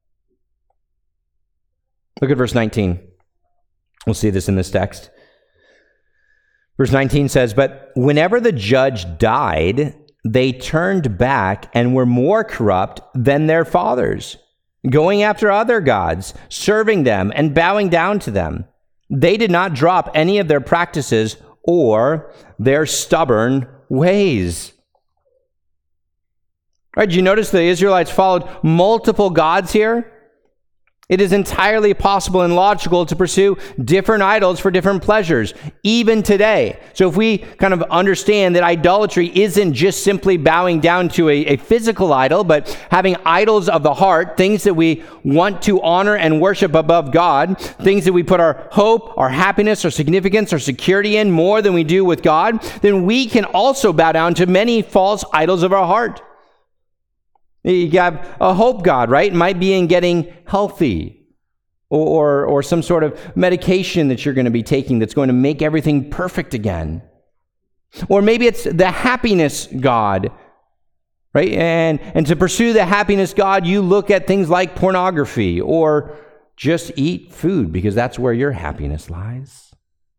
Look at verse nineteen. We'll see this in this text. Verse nineteen says, "But whenever the judge died, they turned back and were more corrupt than their fathers, going after other gods, serving them and bowing down to them. They did not drop any of their practices or their stubborn ways." All right, did you notice the Israelites followed multiple gods here? It is entirely possible and logical to pursue different idols for different pleasures, even today. So if we kind of understand that idolatry isn't just simply bowing down to a, a physical idol, but having idols of the heart, things that we want to honor and worship above God, things that we put our hope, our happiness, our significance, our security in more than we do with God, then we can also bow down to many false idols of our heart. You have a hope God, right? It might be in getting healthy, or, or, or some sort of medication that you're going to be taking that's going to make everything perfect again. Or maybe it's the happiness God, right? And, and to pursue the happiness God, you look at things like pornography, or just eat food because that's where your happiness lies.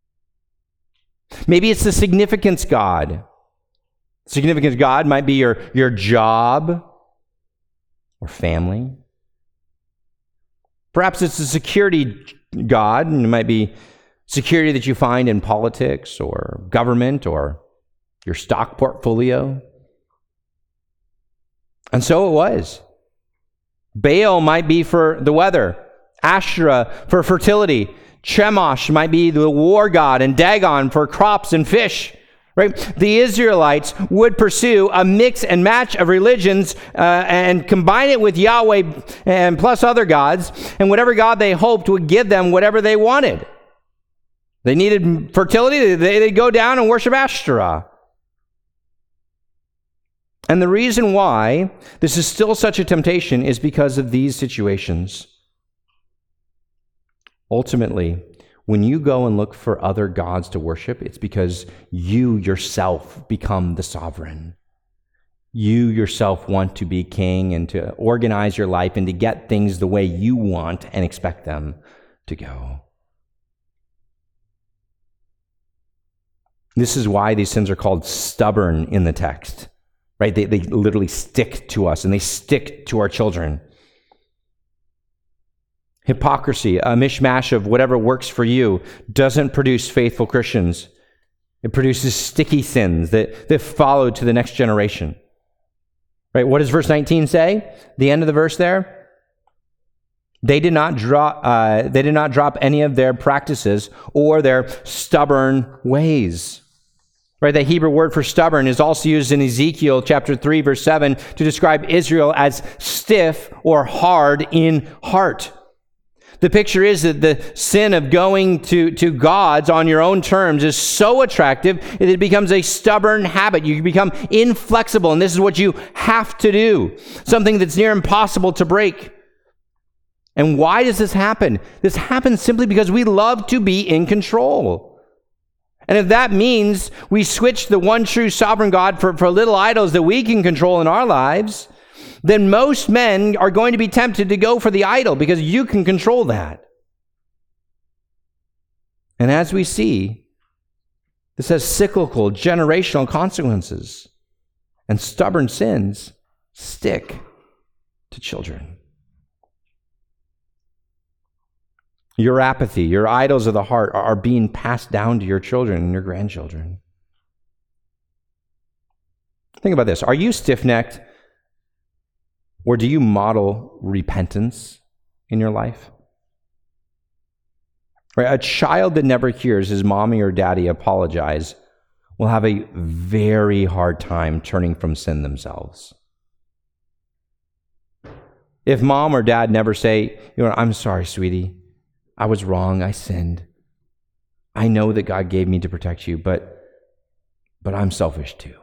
Maybe it's the significance God. Significance God might be your, your job, or family. Perhaps it's a security God, and it might be security that you find in politics or government or your stock portfolio. And so it was. Baal might be for the weather, Asherah for fertility, Chemosh might be the war god, and Dagon for crops and fish. Right? The Israelites would pursue a mix and match of religions uh, and combine it with Yahweh and plus other gods, and whatever god they hoped would give them whatever they wanted. They needed fertility, they, they'd go down and worship Ashtoreth. And the reason why this is still such a temptation is because of these situations. Ultimately, when you go and look for other gods to worship, it's because you yourself become the sovereign. You yourself want to be king and to organize your life and to get things the way you want and expect them to go. This is why these sins are called stubborn in the text, right? They, they literally stick to us and they stick to our children. Hypocrisy, a mishmash of whatever works for you, doesn't produce faithful Christians. It produces sticky sins that, that follow to the next generation. Right? What does verse nineteen say? The end of the verse there? They did not drop, uh, they did not drop any of their practices or their stubborn ways. Right? The Hebrew word for stubborn is also used in Ezekiel chapter three, verse seven, to describe Israel as stiff or hard in heart. The picture is that the sin of going to, to gods on your own terms is so attractive that it becomes a stubborn habit. You become inflexible, and this is what you have to do, something that's near impossible to break. And why does this happen? This happens simply because we love to be in control. And if that means we switch the one true sovereign God for, for little idols that we can control in our lives, then most men are going to be tempted to go for the idol because you can control that. And as we see, this has cyclical, generational consequences. And stubborn sins stick to children. Your apathy, your idols of the heart are being passed down to your children and your grandchildren. Think about this. Are you stiff-necked? Or do you model repentance in your life? Right? A child that never hears his mommy or daddy apologize will have a very hard time turning from sin themselves. If mom or dad never say, you know, I'm sorry, sweetie, I was wrong, I sinned. I know that God gave me to protect you, but, but I'm selfish too.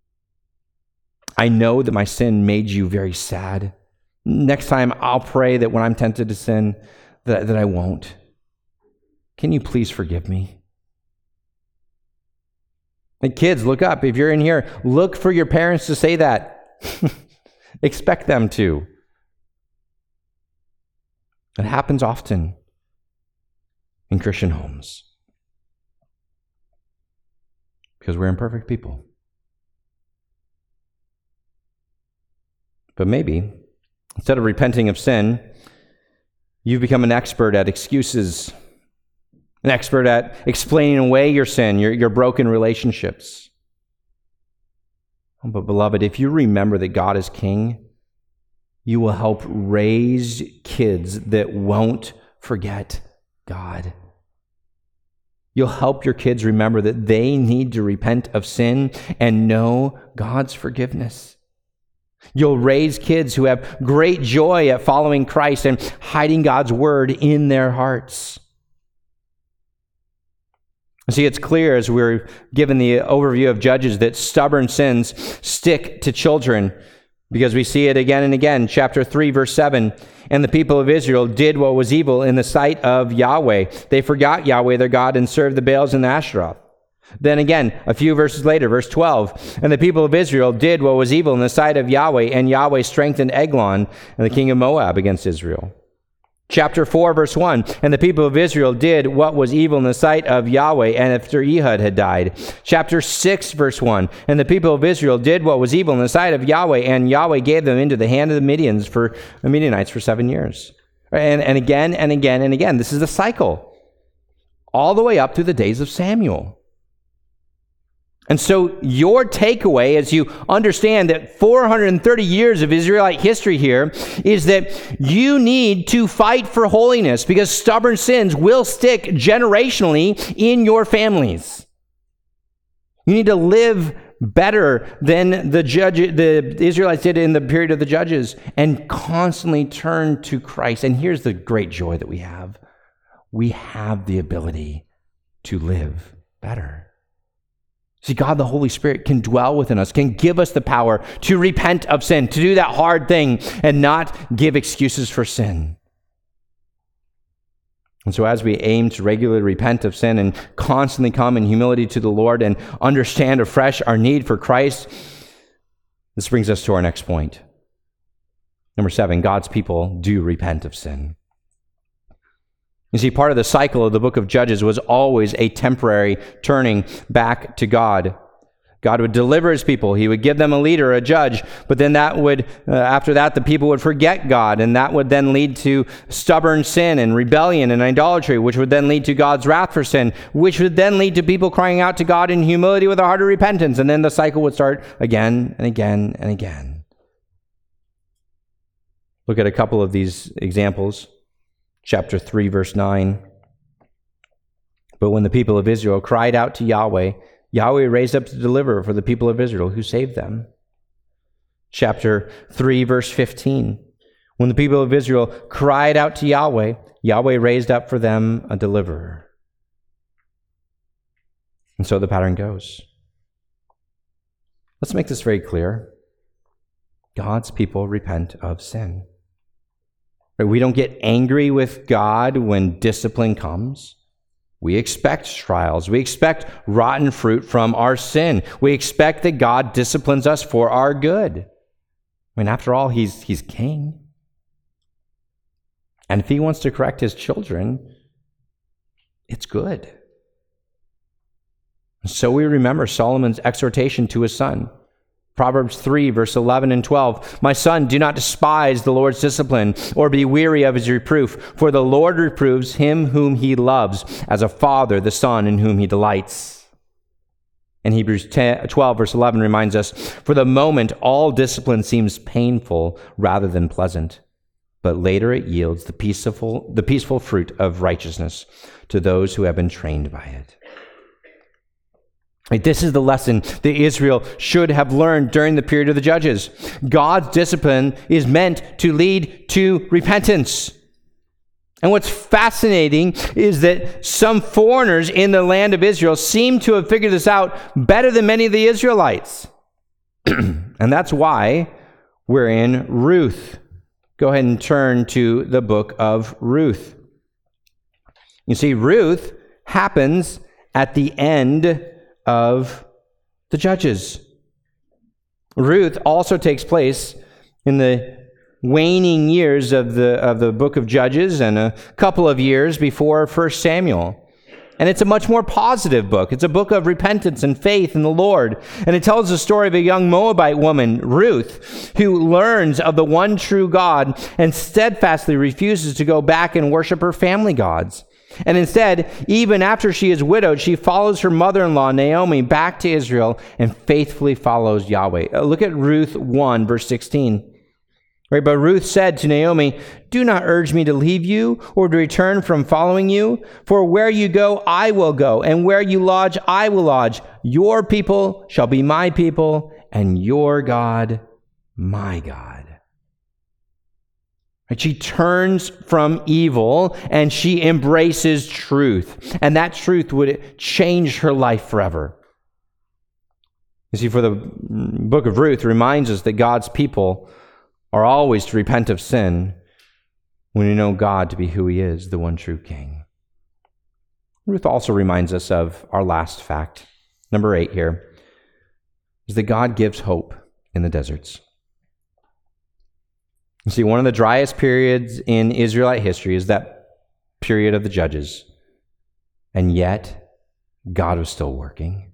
I know that my sin made you very sad. Next time, I'll pray that when I'm tempted to sin, that, that I won't. Can you please forgive me? And kids, look up. If you're in here, look for your parents to say that. Expect them to. It happens often in Christian homes because we're imperfect people. But maybe, instead of repenting of sin, you've become an expert at excuses, an expert at explaining away your sin, your, your broken relationships. But beloved, if you remember that God is king, you will help raise kids that won't forget God. You'll help your kids remember that they need to repent of sin and know God's forgiveness. You'll raise kids who have great joy at following Christ and hiding God's word in their hearts. See, it's clear as we're given the overview of Judges that stubborn sins stick to children because we see it again and again. Chapter three, verse seven, and the people of Israel did what was evil in the sight of Yahweh. They forgot Yahweh their God and served the Baals and the Ashtaroth. Then again, a few verses later, verse twelve, and the people of Israel did what was evil in the sight of Yahweh, and Yahweh strengthened Eglon and the king of Moab against Israel. Chapter four, verse one, and the people of Israel did what was evil in the sight of Yahweh, and after Ehud had died. Chapter six, verse one, and the people of Israel did what was evil in the sight of Yahweh, and Yahweh gave them into the hand of the Midians for the Midianites for seven years. And, and again and again and again. This is a cycle, all the way up to the days of Samuel. And so your takeaway, as you understand that four hundred thirty years of Israelite history here, is that you need to fight for holiness because stubborn sins will stick generationally in your families. You need to live better than the judge, the Israelites did in the period of the Judges, and constantly turn to Christ. And here's the great joy that we have. We have the ability to live better. See, God, the Holy Spirit, can dwell within us, can give us the power to repent of sin, to do that hard thing and not give excuses for sin. And so as we aim to regularly repent of sin and constantly come in humility to the Lord and understand afresh our need for Christ, this brings us to our next point. Number seven, God's people do repent of sin. You see, part of the cycle of the book of Judges was always a temporary turning back to God. God would deliver his people. He would give them a leader, a judge, but then that would, uh, after that, the people would forget God, and that would then lead to stubborn sin and rebellion and idolatry, which would then lead to God's wrath for sin, which would then lead to people crying out to God in humility with a heart of repentance, and then the cycle would start again and again and again. Look at a couple of these examples. Chapter three, verse nine. But when the people of Israel cried out to Yahweh, Yahweh raised up the deliverer for the people of Israel who saved them. Chapter three, verse fifteen. When the people of Israel cried out to Yahweh, Yahweh raised up for them a deliverer. And so the pattern goes. Let's make this very clear. God's people repent of sin. We don't get angry with God when discipline comes. We expect trials. We expect rotten fruit from our sin. We expect that God disciplines us for our good. I mean, after all, he's, he's king. And if he wants to correct his children, it's good. So we remember Solomon's exhortation to his son. Proverbs three, verse eleven and twelve. My son, do not despise the Lord's discipline or be weary of his reproof, for the Lord reproves him whom he loves, as a father the son in whom he delights. And Hebrews twelve, verse eleven reminds us, for the moment all discipline seems painful rather than pleasant, but later it yields the peaceful, the peaceful fruit of righteousness to those who have been trained by it. This is the lesson that Israel should have learned during the period of the Judges. God's discipline is meant to lead to repentance. And what's fascinating is that some foreigners in the land of Israel seem to have figured this out better than many of the Israelites. And that's why we're in Ruth. Go ahead and turn to the book of Ruth. You see, Ruth happens at the end of the Judges. Ruth also takes place in the waning years of the of the book of Judges and a couple of years before First Samuel. And it's a much more positive book. It's a book of repentance and faith in the Lord. And it tells the story of a young Moabite woman, Ruth, who learns of the one true God and steadfastly refuses to go back and worship her family gods. And instead, even after she is widowed, she follows her mother-in-law, Naomi, back to Israel and faithfully follows Yahweh. Uh, look at Ruth one, verse sixteen. Right, but Ruth said to Naomi, do not urge me to leave you or to return from following you, for where you go, I will go, and where you lodge, I will lodge. Your people shall be my people, and your God, my God. She turns from evil and she embraces truth. And that truth would change her life forever. You see, for the book of Ruth reminds us that God's people are always to repent of sin when we know God to be who he is, the one true King. Ruth also reminds us of our last fact, number eight here, is that God gives hope in the deserts. You see, one of the driest periods in Israelite history is that period of the Judges. And yet, God was still working.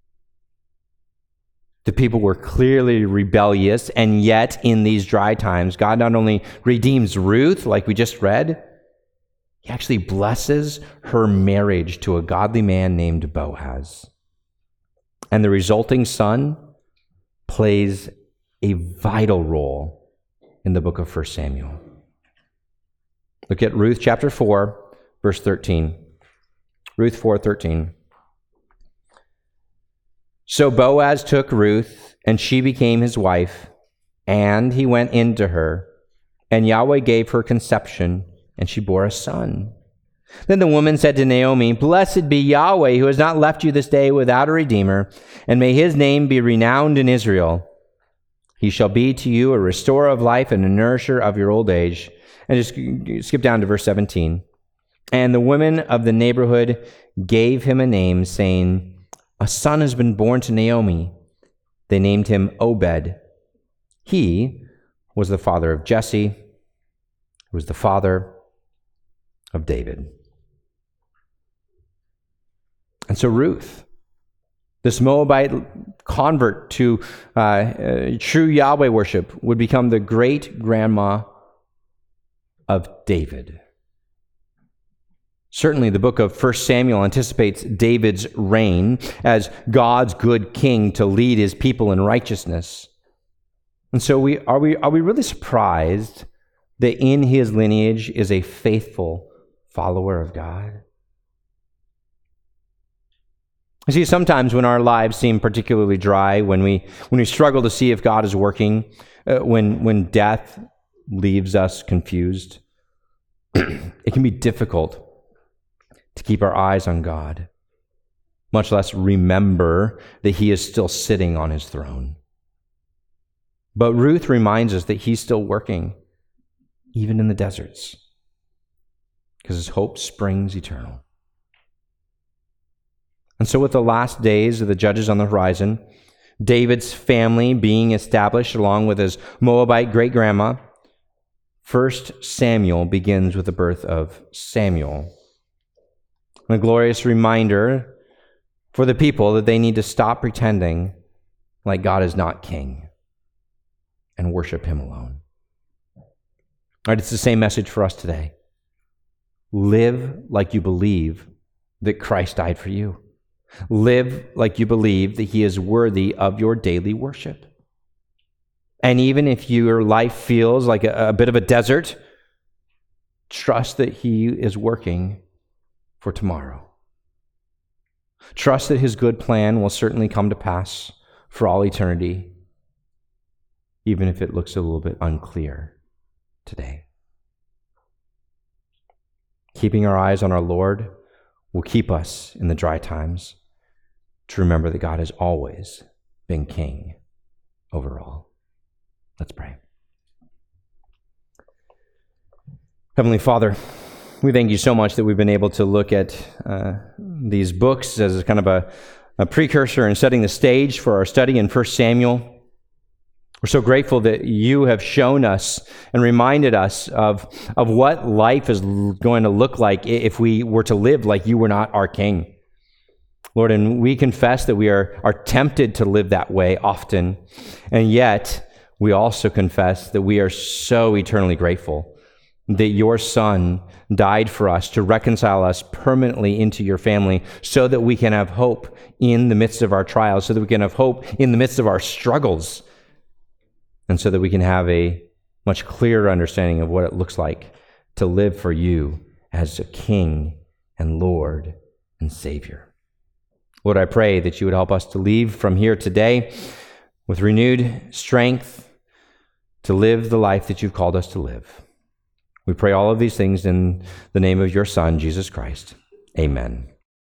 The people were clearly rebellious, and yet in these dry times, God not only redeems Ruth, like we just read, he actually blesses her marriage to a godly man named Boaz. And the resulting son plays a vital role in the book of First Samuel. Look at Ruth chapter four, verse thirteen. Ruth four thirteen. So Boaz took Ruth, and she became his wife, and he went in to her, and Yahweh gave her conception, and she bore a son. Then the woman said to Naomi, Blessed be Yahweh, who has not left you this day without a redeemer, and may his name be renowned in Israel. He shall be to you a restorer of life and a nourisher of your old age. And just skip down to verse seventeen. And the women of the neighborhood gave him a name, saying, A son has been born to Naomi. They named him Obed. He was the father of Jesse, who was the father of David. And so Ruth, this Moabite convert to uh, uh, true Yahweh worship, would become the great-grandma of David. Certainly, the book of First Samuel anticipates David's reign as God's good king to lead his people in righteousness. And so we are we are we really surprised that in his lineage is a faithful follower of God? You see, sometimes when our lives seem particularly dry, when we when we struggle to see if God is working, uh, when when death leaves us confused, it can be difficult to keep our eyes on God, much less remember that he is still sitting on his throne. But Ruth reminds us that he's still working, even in the deserts, because his hope springs eternal. And so with the last days of the judges on the horizon, David's family being established along with his Moabite great-grandma, First Samuel begins with the birth of Samuel. A glorious reminder for the people that they need to stop pretending like God is not king and worship him alone. All right, it's the same message for us today. Live like you believe that Christ died for you. Live like you believe that he is worthy of your daily worship. And even if your life feels like a, a bit of a desert, trust that he is working for tomorrow. Trust that his good plan will certainly come to pass for all eternity, even if it looks a little bit unclear today. Keeping our eyes on our Lord will keep us in the dry times to remember that God has always been king over all. Let's pray. Heavenly Father, we thank you so much that we've been able to look at uh, these books as kind of a, a precursor and setting the stage for our study in First Samuel. We're so grateful that you have shown us and reminded us of, of what life is going to look like if we were to live like you were not our king. Lord, and we confess that we are, are tempted to live that way often, and yet we also confess that we are so eternally grateful that your Son died for us to reconcile us permanently into your family so that we can have hope in the midst of our trials, so that we can have hope in the midst of our struggles, and so that we can have a much clearer understanding of what it looks like to live for you as a King and Lord and Savior. Lord, I pray that you would help us to leave from here today with renewed strength to live the life that you've called us to live. We pray all of these things in the name of your Son, Jesus Christ. Amen.